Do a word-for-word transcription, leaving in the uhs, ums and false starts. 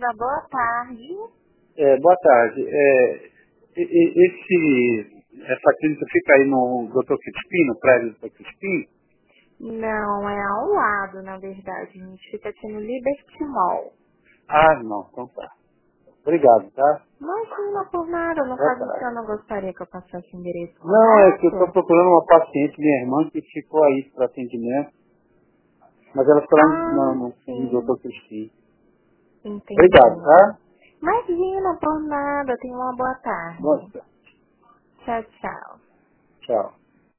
Silva, boa tarde. É, boa tarde. É, e- e- esse, essa clínica fica aí no doutor Crispim, no prédio do doutor Crispim? Não, é ao lado, na verdade. A gente fica aqui no Liberty Mall. Ah, não, então tá. Obrigado, tá? Imagina por nada, no Boa caso o senhor tarde. não gostaria que eu passasse o endereço Não, é que eu estou correto? procurando uma paciente, minha irmã, que ficou aí para atendimento, mas ela ficou lá no, Ah, no, no sim, doutor Crispim. Obrigado, entendi. tá? Imagina por nada, tenha uma boa Boa tarde. tarde. Tchau, tchau. Tchau.